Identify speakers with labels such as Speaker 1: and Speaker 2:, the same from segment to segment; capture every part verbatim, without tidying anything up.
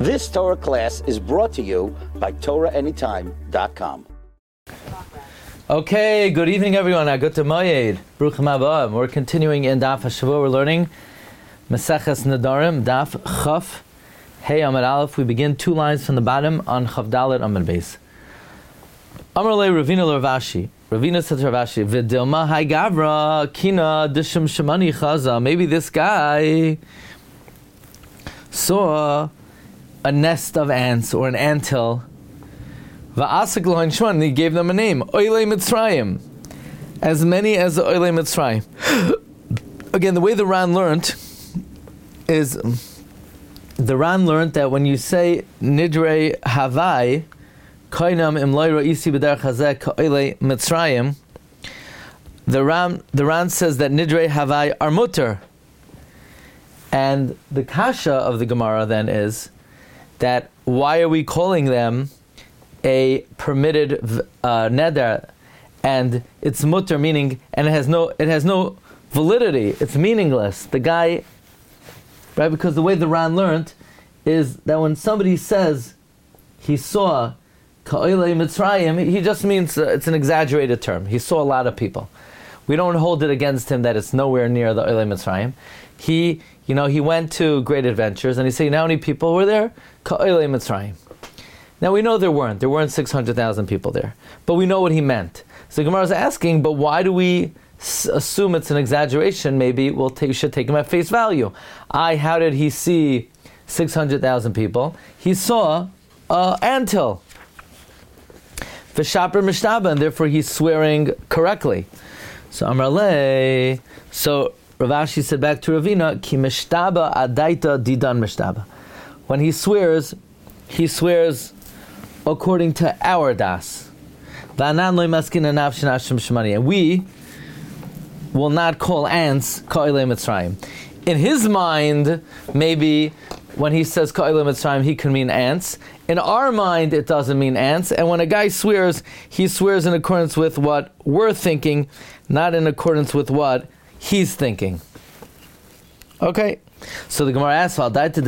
Speaker 1: This Torah class is brought to you by Torah Anytime dot com.
Speaker 2: Okay, good evening everyone. Good to Moyed. Bruchim Haba. We're continuing in Daf HaShavua. We're learning Maseches Nedarim, Daf Chaf Hey Amud Aleph. We begin two lines from the bottom on Chav Dalet Amud Beis. Amar Le Ravina L'Ravashi. Ravina said to Ravashi, V'dilma Hai Gavra Kina Dishim Shemani Chaza. Maybe this guy saw a nest of ants or an anthill. Va'asik lo Shman, and he gave them a name, Oilei Mitzrayim, as many as the Oilei Mitzrayim. Again, the way the Ran learned is the Ran learned that when you say Nidrei Havai, Kainam im Loira Isi B'der Chazek Oilei Mitzrayim, the Ran the Ran says that Nidrei Havai are mutter, and the kasha of the Gemara then is that why are we calling them a permitted uh, neder, and it's mutter, meaning, and it has no it has no validity. It's meaningless. The guy, right? Because the way the Ran learned is that when somebody says he saw Ka'ilei Mitzrayim, he just means uh, it's an exaggerated term. He saw a lot of people. We don't hold it against him that it's nowhere near the Oilei Mitzrayim. He, you know, he went to Great Adventures, and he said, you know how many people were there? Ka'ilei Mitzrayim. Now we know there weren't. There weren't six hundred thousand people there. But we know what he meant. So Gemara is asking, but why do we s- assume it's an exaggeration? Maybe we'll take, should take him at face value. I, how did he see six hundred thousand people? He saw uh, anthill. V'shaper mishtaba, and therefore he's swearing correctly. So Amrale, so Ravashi said back to Ravina, Ki mishtaba adaita didan mishtaba. When he swears, he swears according to our das. And we will not call ants Ka'ilei Mitzrayim. In his mind, maybe when he says Ka'ilei Mitzrayim, he can mean ants. In our mind, it doesn't mean ants. And when a guy swears, he swears in accordance with what we're thinking, not in accordance with what he's thinking. Okay. So the Gemara asks,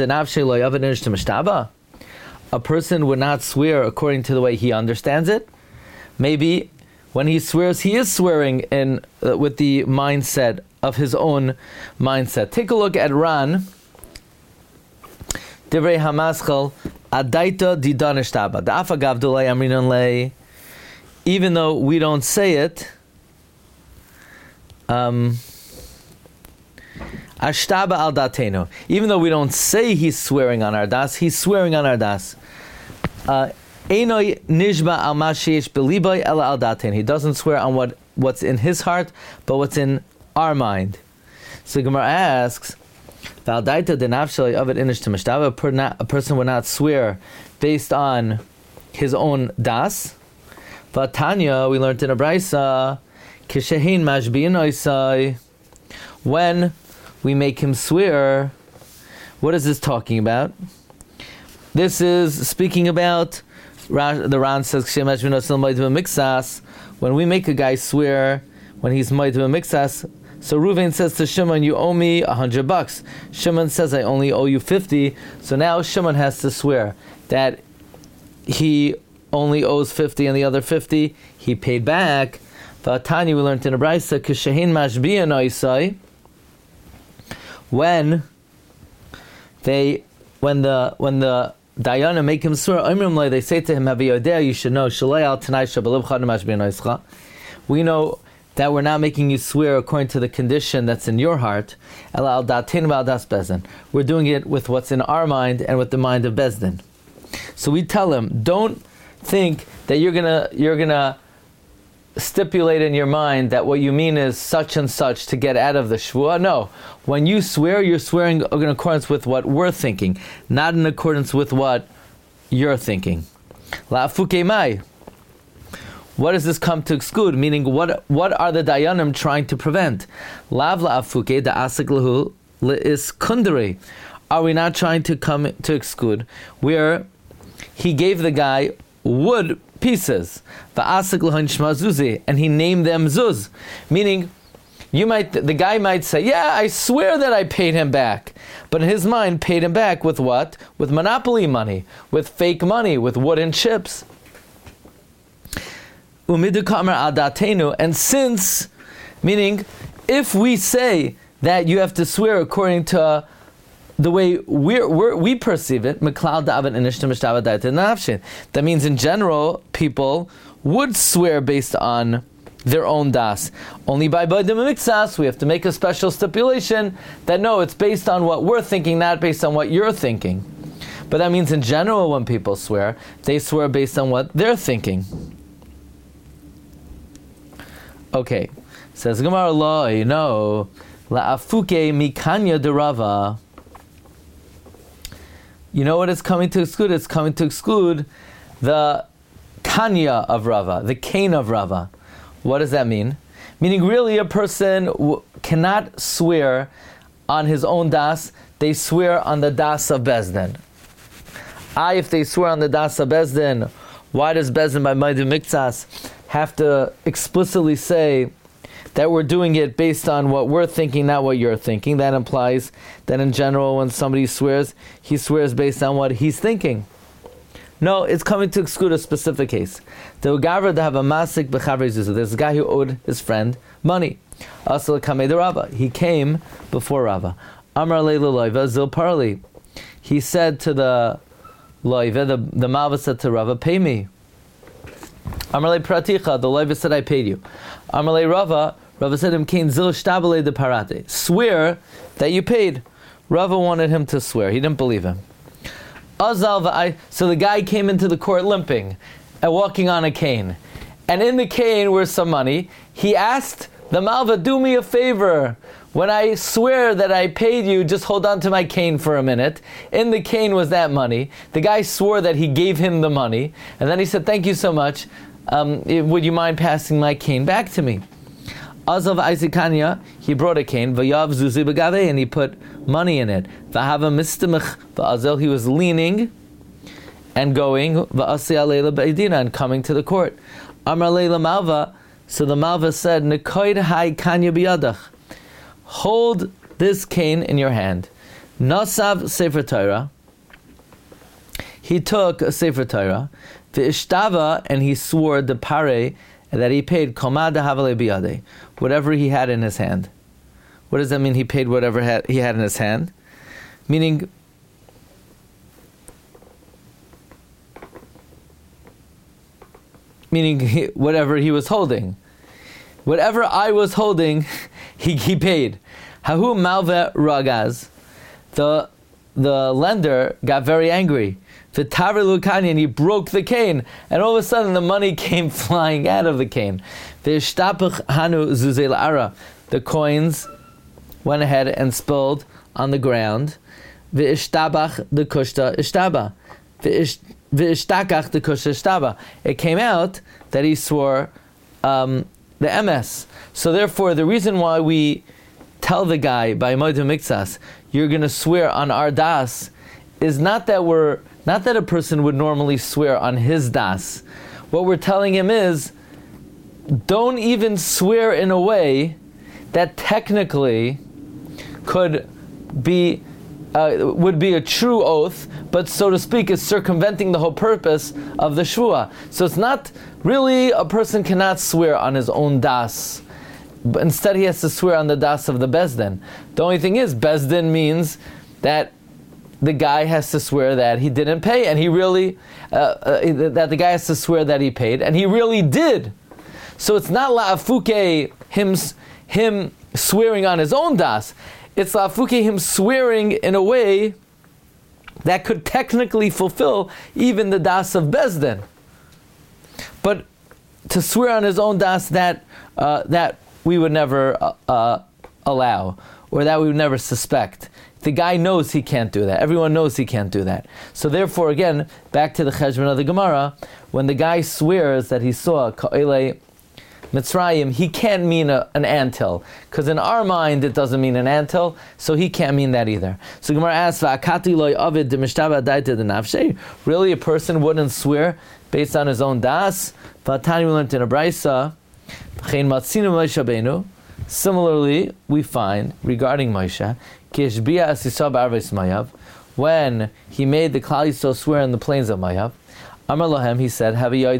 Speaker 2: a person would not swear according to the way he understands it. Maybe when he swears, he is swearing in uh, with the mindset of his own mindset. Take a look at Ran. Divrei Hamaschal Adaita Didan Ishtaba. Da'afa Gavdulay Amrinan Lei. Even though we don't say it, um, Ashtaba al dateno. Even though we don't say he's swearing on our das, he's swearing on our das. Einoi nishba al mashish belibay ela al daten. He doesn't swear on what, what's in his heart, but what's in our mind. So Gemara asks, Valdaita denavshalei avid inish to mishtava. A person would not swear based on his own das. Vatanya, we learned in a braysa, kishehin mashbiin oisai. When we make him swear, what is this talking about? This is speaking about, the Ran says, when we make a guy swear, when he's Moed Mixas, so Reuven says to Shimon, you owe me a hundred bucks. Shimon says, I only owe you fifty. So now Shimon has to swear that he only owes fifty and the other fifty he paid back. Tanya, we learned in a braysa, kishehin mashbiyan oisai. When they, when the when the Dayanim make him swear, they say to him, you should know, we know that we're not making you swear according to the condition that's in your heart. We're doing it with what's in our mind and with the mind of Bezdin. So we tell him, don't think that you're gonna you're gonna stipulate in your mind that what you mean is such and such to get out of the shvuah. No, when you swear, you're swearing in accordance with what we're thinking, not in accordance with what you're thinking. La'afuke mai. What does this come to exclude? Meaning, what what are the dayanim trying to prevent? Lav la'afuke da'asik lahu le'is kundari. Are we not trying to come to exclude where he gave the guy wood pieces, and he named them zuz, meaning you might the guy might say, yeah, I swear that I paid him back, but in his mind paid him back with what? With monopoly money, with fake money, with wooden chips. And since, meaning, if we say that you have to swear according to the way we're, we're, we perceive it, that means in general, people would swear based on their own das. Only by Baidim Miktsas, we have to make a special stipulation that no, it's based on what we're thinking, not based on what you're thinking. But that means in general, when people swear, they swear based on what they're thinking. Okay, says Gemara Lo, you know, la'afuke mikanya de Rava. You know what it's coming to exclude? It's coming to exclude the kanya of Rava, the cane of Rava. What does that mean? Meaning, really, a person w- cannot swear on his own das. They swear on the das of Bezdin. I, if they swear on the das of Bezdin, why does Bezdin by Maidim Miktsas have to explicitly say that we're doing it based on what we're thinking, not what you're thinking? That implies that in general, when somebody swears, he swears based on what he's thinking. No, it's coming to exclude a specific case. The Ugavar to have a masik b'chavre zuzah. There's a guy who owed his friend money. Asal kamei de Rava. He came before Rava. Amar leila loiva zil parli. He said to the loiva, the, the malva said to Rava, pay me. Amar le praticha, the loiva said, I paid you. Amar le Rava, Rava said him, kain zil shtabale de parate. Swear that you paid. Rava wanted him to swear. He didn't believe him. So the guy came into the court limping and walking on a cane. And in the cane was some money. He asked the Malva, do me a favor. When I swear that I paid you, just hold on to my cane for a minute. In the cane was that money. The guy swore that he gave him the money. And then he said, thank you so much. Um, would you mind passing my cane back to me? Azav Aisikanya, he brought a cane, Vayav Zuzi Begave, and he put money in it. Vahava Mistamach Va'azel, he was leaning and going, Va'asya Leila Be'edina, and coming to the court. Amar Leila Malva, so the Malva said, Nekoid Hai Kanya Biyadach, hold this cane in your hand. Nasav Sefer Torah, he took a Sefer Torah, V'ishtava, and he swore the pare, that he paid komad havale biyade, whatever he had in his hand. What does that mean? He paid whatever had, he had in his hand, meaning meaning he, whatever he was holding, whatever I was holding, he he paid. Hahu malve ragaz, the the lender got very angry. The Taver Lukani, and he broke the cane, and all of a sudden the money came flying out of the cane. The Ishtapach Hanu Zuzel Ara, the coins went ahead and spilled on the ground. The Ishtabach the Kushta Ishtaba. The Ishtakach the Kushta Ishtaba. It came out that he swore um, the M S. So therefore, the reason why we tell the guy by Moedim Miktsas, you're going to swear on our das, is not that we're Not that a person would normally swear on his das. What we're telling him is, don't even swear in a way that technically could be, uh, would be a true oath, but so to speak is circumventing the whole purpose of the shvuah. So it's not really, a person cannot swear on his own das. But instead he has to swear on the das of the Bezdin. The only thing is, Bezdin means that the guy has to swear that he didn't pay, and he really, uh, uh, that the guy has to swear that he paid, and he really did. So it's not la'afuke, him, him swearing on his own das. It's la'afuke, him swearing in a way that could technically fulfill even the das of Bezdin. But to swear on his own das, that, uh, that we would never uh, uh, allow, or that we would never suspect. The guy knows he can't do that. Everyone knows he can't do that. So therefore, again, back to the cheshbon of the Gemara, when the guy swears that he saw Ka'ilei Mitzrayim, he can't mean a, an anthill, because in our mind it doesn't mean an anthill, so he can't mean that either. So Gemara asks, really, a person wouldn't swear based on his own das? Vatani, we learned in a brayso, Similarly, we find regarding Moshe, when he made the Klal Yisrael swear in the plains of Moav, Amar Lohem, he said,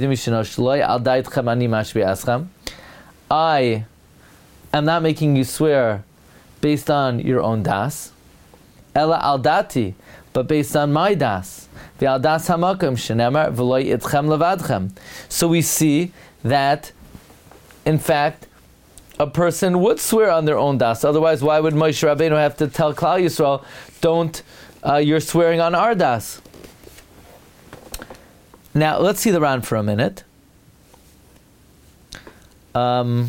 Speaker 2: I am not making you swear based on your own das, Ela al dati, but based on my das. So we see that, in fact, a person would swear on their own das. Otherwise, why would Moshe Rabbeinu have to tell Klal Yisrael, don't, uh, you're swearing on our das? Now, let's see the Ran for a minute. Um,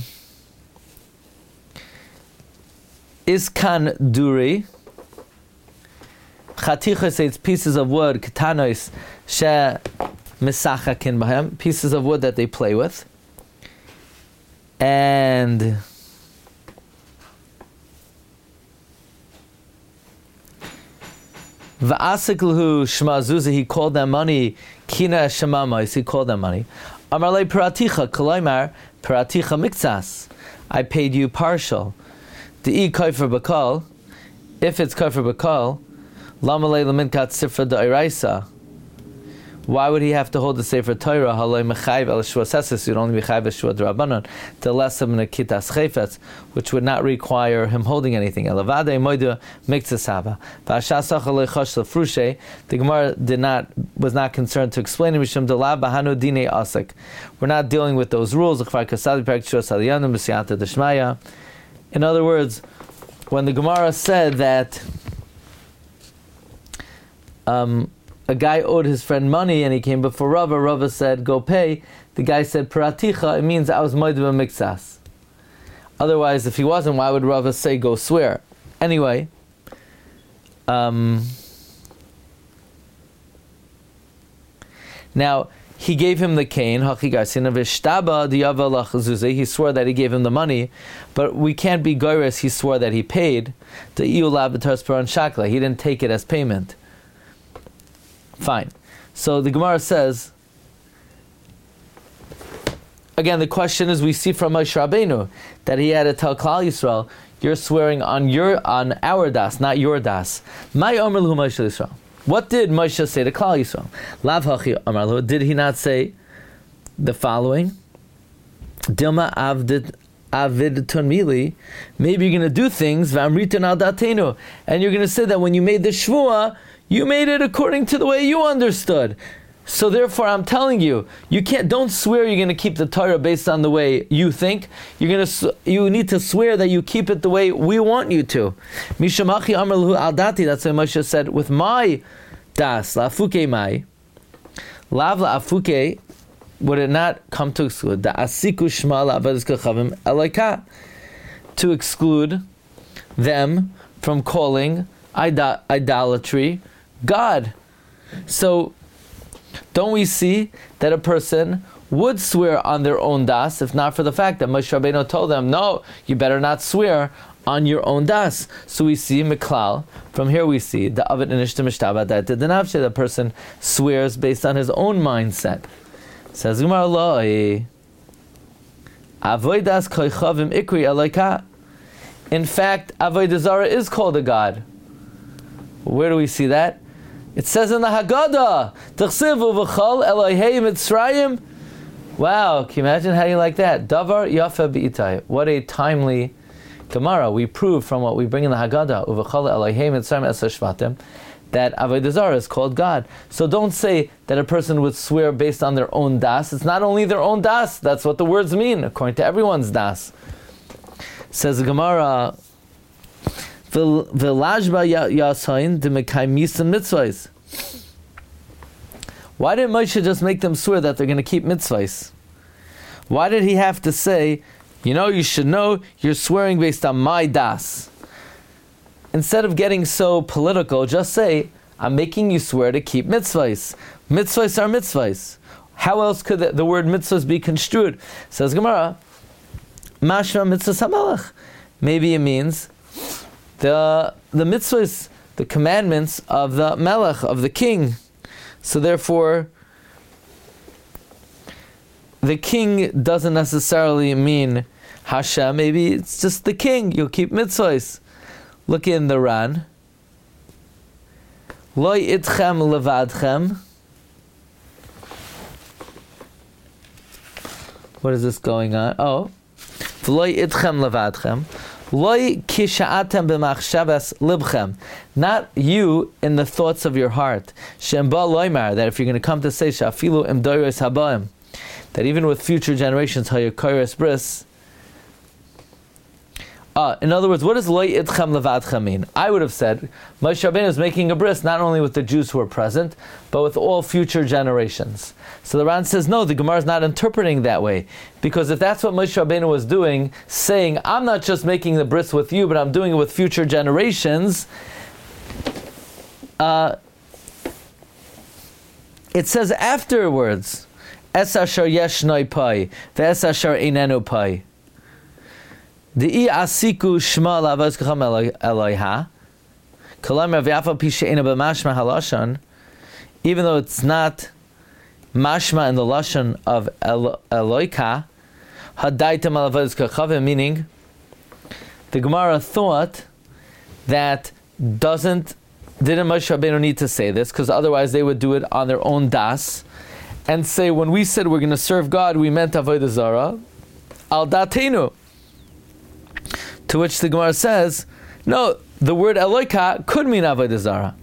Speaker 2: Iskan duri. Chaticha says pieces of wood, katanos, she misachakin bahem, pieces of wood that they play with. And Va'asikluhu shma zuzah, he called them money, kina shemamais, he called them money. Amarle paraticha, kolaymar, paraticha miktsas, I paid you partial. De'i kaifer bakal, if it's kaifer bakal, lamalei laminkat sifra da'iraisa, why would he have to hold the Sefer Torah? Halay mechayv el shua seses, you'd only be chayv el shua d'Rabbanan, the less of nekitas chayfetz, which would not require him holding anything. Elavade moidu miktzas hava. V'ashasach alei chosh lefrushe, the Gemara did not, was not concerned to explain mishum delav bahanu dine asik. We're not dealing with those rules. In other words, when the Gemara said that um, a guy owed his friend money and he came before Rava, Rava said, go pay. The guy said, paraticha, it means I was moed b'miktsas. Otherwise, if he wasn't, why would Rava say, go swear? Anyway, um, now, he gave him the cane, he swore that he gave him the money, but we can't be goyres, he swore that he paid. He didn't take it as payment. Fine. So the Gemara says, again, the question is, we see from Moshe Rabbeinu that he had to tell Klal Yisrael, you're swearing on your on our das, not your das. My Omer Lahu Moshe Yisrael. What did Moshe say to Klal Yisrael? Lav hachi Omer Lahu. Did he not say the following? Dilma avdid avid tunmili. Maybe you're going to do things v'amritun al datenu, and you're going to say that when you made the shvuah, you made it according to the way you understood. So therefore, I'm telling you, you can't. Don't swear you're going to keep the Torah based on the way you think. You're going to. You need to swear that you keep it the way we want you to. Mishamachi amar lahu al dati. That's what Moshe said. With my das la'afuke mai lav la'afuke, would it not come to exclude the asiku shma la'avadas kachavim eloka, to exclude them from calling id- idolatry God? So, don't we see that a person would swear on their own das, if not for the fact that Moshe Rabbeinu told them, no, you better not swear on your own das. So we see Miklal, from here we see the Avid Inishta Mishtaba, that the Denavshe, the person swears based on his own mindset. Says Gemara Loi, Avodas koichavim ikri eloka. In fact, Avodah Zarah is called a God. Where do we see that? It says in the Haggadah, T'chsivu v'chol Elohei Mitzrayim. Wow, can you imagine how you like that? Davar Yafa B'itai. What a timely Gemara. We prove from what we bring in the Haggadah, Uv'chol Elohei Mitzrayim Eser Shvatim, that Avodah Zarah is called God. So don't say that a person would swear based on their own das. It's not only their own das, that's what the words mean, according to everyone's das. Says the Gemara, why did Moshe just make them swear that they're going to keep mitzvahs? Why did he have to say, you know, you should know you're swearing based on my das? Instead of getting so political, just say, I'm making you swear to keep mitzvahs. Mitzvahs are mitzvahs. How else could the, the word mitzvahs be construed? Says Gemara, Mashma mitzvahs hamelech. Maybe it means the the mitzvahs, the commandments of the melech, of the king. So therefore, the king doesn't necessarily mean Hashem, maybe it's just the king. You'll keep mitzvahs. Look in the Ran. Lo itchem levadchem. What is this going on? Oh. Lo itchem levadchem. Lo kisha'atem b'machshavas libchem. Not you in the thoughts of your heart. Shem ba loymar. That if you're going to come to say shafilu im doiros habaim. That even with future generations, hayakayres bris. Uh, in other words, what does loy itchem levadchem mean? I would have said, Moshe Rabbeinu is making a bris not only with the Jews who are present, but with all future generations. So the Ran says, no, the Gemara is not interpreting that way. Because if that's what Moshe Rabbeinu was doing, saying, I'm not just making the bris with you, but I'm doing it with future generations, uh, it says afterwards, Es asher yeshnoi pai, ve'es asher einenu pai. The I asiku shma lavos kacham Eloiha, kalamer v'afal pi she'ena b'mashma halashon, even though it's not mashma in the lashon of Eloika, hadaitem alavos kachavim, meaning the Gemara thought that doesn't didn't Moshe Rabbeinu need to say this because otherwise they would do it on their own das and say when we said we're going to serve God we meant avodah zarah al datenu. To which the Gemara says, no, the word Eloika could mean avodah zarah.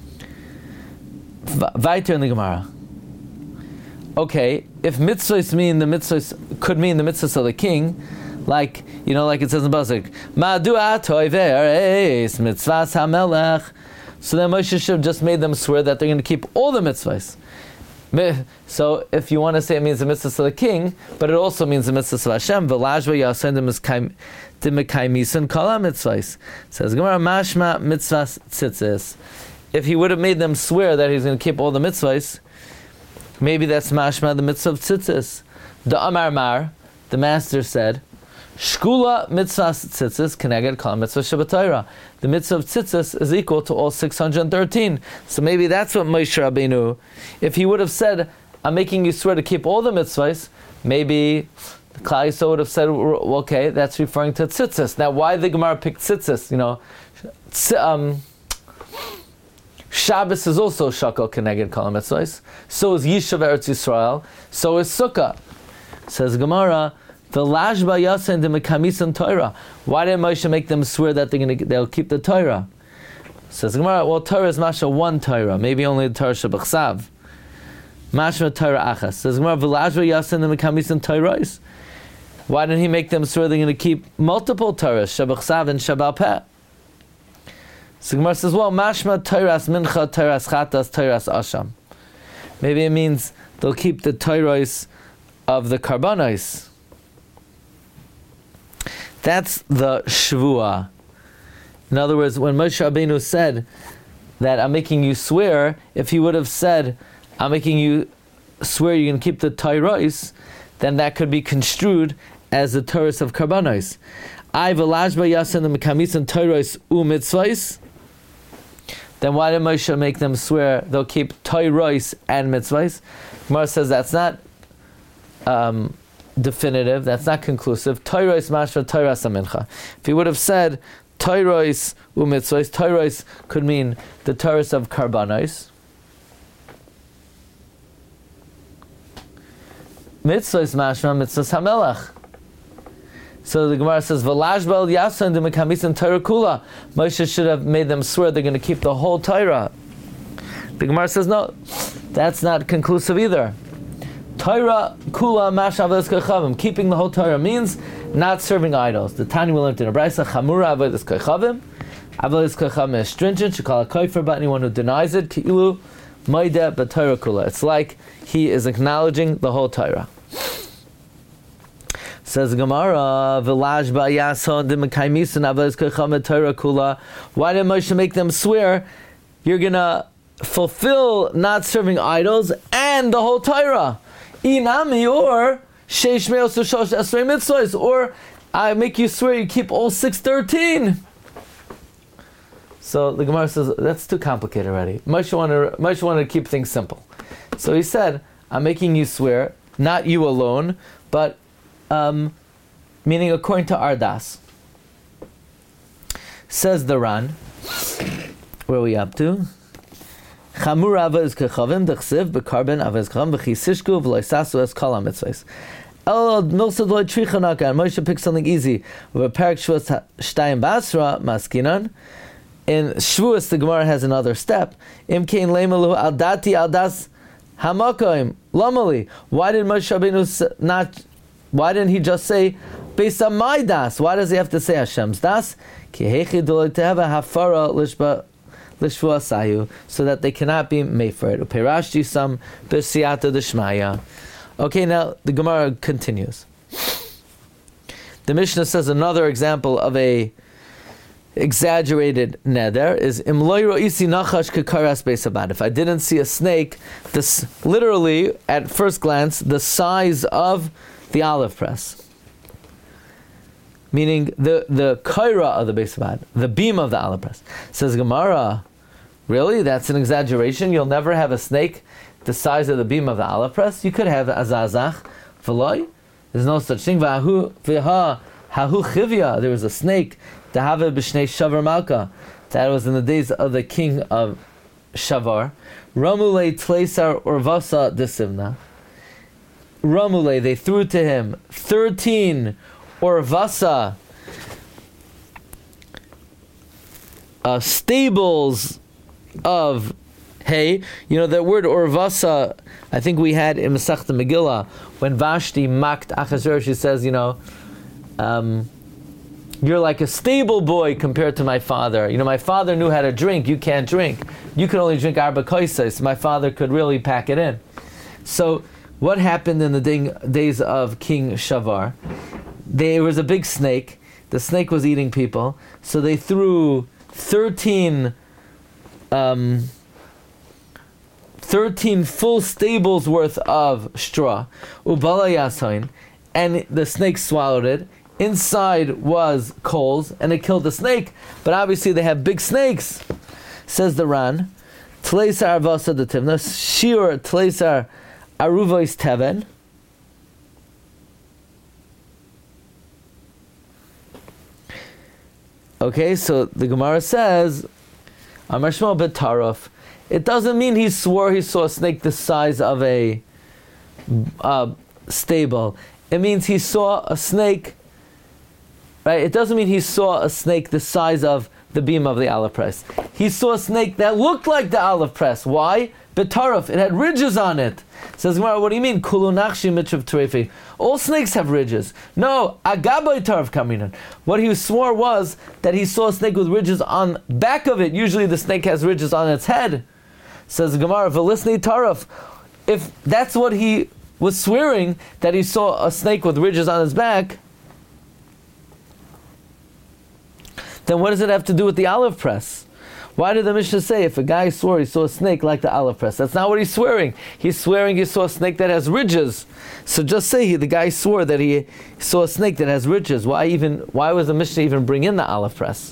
Speaker 2: Weiter in the Gemara. Okay, if mitzvahs mean the mitzvahs could mean the mitzvahs of the king, like you know, like it says in the Pasuk, Ma'du atoy ve'eres mitzvahs hamelech. So then Moshe should have just made them swear that they're going to keep all the mitzvahs. So if you want to say it means the mitzvahs of the king, but it also means the mitzvahs of Hashem, v'lajva yasendim is Dimekaimisan kala mitzvahs. Says Gemara mashma mitzvahs tzitzis. If he would have made them swear that he's going to keep all the mitzvahs, maybe that's mashma the mitzvah of tzitzis. The Amar Mar, the master said, Shkula mitzvahs tzitzis keneged kala mitzvah shabbatayra. The mitzvah of tzitzis is equal to all six hundred thirteen. So maybe that's what Moshe Rabbeinu, if he would have said, I'm making you swear to keep all the mitzvahs, maybe the Klal Yisrael would have said, well, okay, that's referring to tzitzis. Now, why the Gemara picked tzitzis? You know, tz, um, Shabbos is also shakal keneged kol mitzvahs. So is Yishuv Eretz Yisrael. So is Sukkah. Says Gemara, the lashba yasen de mekamisan Torah. Why did Moshe make them swear that they're going to they'll keep the Torah? Says Gemara, well, Torah is masha one Torah, maybe only the Torah shebachsav. Mashma Torah achas. Says Gemara, v'lashba yasen de mekamisan Torahs. Why didn't he make them swear they're going to keep multiple Torahs, Shabbat and Shabbat Peh? So Gemara says, well, Mashma Torahs Mincha, Torahs Chatas, Torahs Asham. Maybe it means they'll keep the Torahs of the Karbanos. That's the Shvuah. In other words, when Moshe Rabbeinu said that I'm making you swear, if he would have said, I'm making you swear you're going to keep the Torahs, then that could be construed as the Torahs of Karbanos. I v'lashba yasen the mekamisan Torahs u mitzvahs. Then why did Moshe make them swear they'll keep Torahs and mitzvahs? Gemara says that's not um, definitive, that's not conclusive. Torahs mashva Torahs amincha. If he would have said Torahs u mitzvahs, Torahs could mean the Torahs of Karbanos. Mitzvahs mashma mitzvahs hamelach. So the Gemara says, "V'lashbal yasan de mekamisan Torah kula." Moshe should have made them swear they're going to keep the whole Torah. The Gemara says, "No, that's not conclusive either." Torah kula mashavos kachavim. Keeping the whole Torah means not serving idols. The Tanya we learned in a brayso, chamura avodas kachavim. Avodas kachavim is stringent. Shekal kofer, but anyone who denies it, ki'ilu maida b'Torah kula. It's like he is acknowledging the whole Torah. Says Gemara, "V'lash ba'yason d'mekaimisan avos kachamim Torah kula." Why did Moshe make them swear you're gonna fulfill not serving idols and the whole Torah? Inami or sheish me'os shosh esrei mitzvos, or I make you swear you keep all six thirteen. So the Gemara says that's too complicated already. Moshe wanted Moshe wanted to keep things simple, so he said, "I'm making you swear, not you alone, but." Um, meaning according to Ardas. Says the Ran, where are we up to? Chamur ava is kechavim dechsiv bekarben ava is kechavim v'chisishku v'loisasu es kol ha-mitzvahs. El milsad loy trichanaka, and Moshe picks something easy. With a parak Shvuas Shtayim Basra maskinan. In Shvuas, the Gemara has another step. Im kein leimalu al dati al das hamakoim lamali. Why did Moshe Rabbeinu not? Why didn't he just say based on my das? Why does he have to say Hashem's das? Ki hechi doloi tehava hafara lishba. So that they cannot be made for it. Upirashti some b'siyata d'shmaya. Okay, now the Gemara continues. The Mishnah says another example of a exaggerated neder is im lo ro'isi nachash kekaras beis habad. If I didn't see a snake, this literally at first glance the size of the olive press. Meaning the the kaira of the beis habad, the beam of the olive press. Says Gemara, really? That's an exaggeration? You'll never have a snake the size of the beam of the olive press? You could have azazach, v'loi. There's no such thing. V'ahu v'ha hahu chivya. There was a snake. Dehave b'shnei shavar malka. That was in the days of the king of Shavar. Ramule tleisar orvasa desimna. Ramule, they threw to him thirteen orvasa uh, stables of hay. You know, that word orvasa, I think we had in Masechta Megillah, when Vashti mocked Achashverosh, she says, you know, um, you're like a stable boy compared to my father. You know, my father knew how to drink, you can't drink. You can only drink arba koisais. My father could really pack it in. So, what happened in the ding, days of King Shavar? There was a big snake. The snake was eating people. So they threw thirteen, um, thirteen full stables worth of straw. Ubala yasoin, and the snake swallowed it. Inside was coals, and it killed the snake. But obviously they have big snakes. Says the Ran, Tleisar Avasa de Tivna, Shiur Tleisar Aruvois Teven. Okay, so the Gemara says, Amar Shmuel B'Taruf. It doesn't mean he swore he saw a snake the size of a uh, stable. It means he saw a snake, right? It doesn't mean he saw a snake the size of the beam of the olive press. He saw a snake that looked like the olive press. Why? B'Taruf. It had ridges on it. Says Gemara, what do you mean? Kulu nachshi mitrav terefi. All snakes have ridges. No, agaboy tarf kaminan. What he swore was that he saw a snake with ridges on back of it. Usually the snake has ridges on its head. Says Gemara, v'lisnei taraf. If that's what he was swearing, that he saw a snake with ridges on his back, then what does it have to do with the olive press? Why did the Mishnah say if a guy swore he saw a snake like the olive press? That's not what he's swearing. He's swearing he saw a snake that has ridges. So just say he, the guy swore that he saw a snake that has ridges. Why even? Why was the Mishnah even bring in the olive press?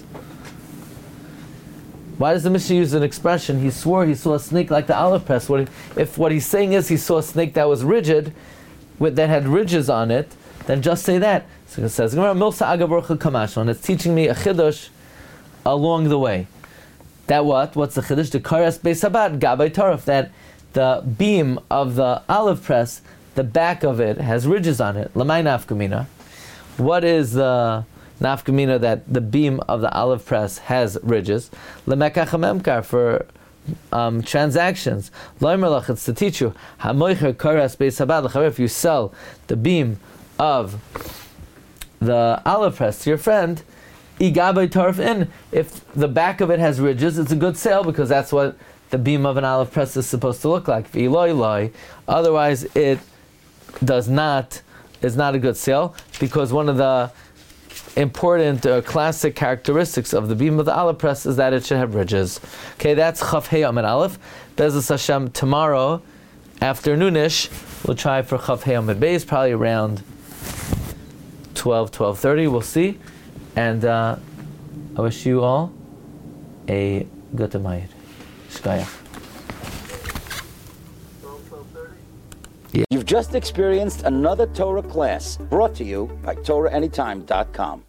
Speaker 2: Why does the Mishnah use an expression? He swore he saw a snake like the olive press. What if what he's saying is he saw a snake that was rigid, with that had ridges on it? Then just say that. So it says Milsa Agaborcha Kamashon. It's teaching me a chiddush along the way. That what? What's the chiddush? The karas beis habad gabay taraf. That the beam of the olive press, the back of it has ridges on it. Lamay nafkamina. What is the nafkamina that the beam of the olive press has ridges? Lemekach hamemkar, for um, transactions. Loimerlach, it's to teach you. Hamoicher karas beis habad. If you sell the beam of the olive press to your friend, Igabay tarf in. If the back of it has ridges, it's a good sale because that's what the beam of an olive press is supposed to look like. V'iloi. Otherwise, it does not. Is not a good sale because one of the important uh, classic characteristics of the beam of the olive press is that it should have ridges. Okay, that's Chaf Hey Amid Aleph. Be'ezus Hashem, tomorrow afternoonish we'll try for Chaf Hey Amid Beis, probably around twelve, twelve thirty. We'll see. And uh, I wish you all a good Mayid. Shkaya. Yeah.
Speaker 1: You've just experienced another Torah class brought to you by Torah Anytime dot com.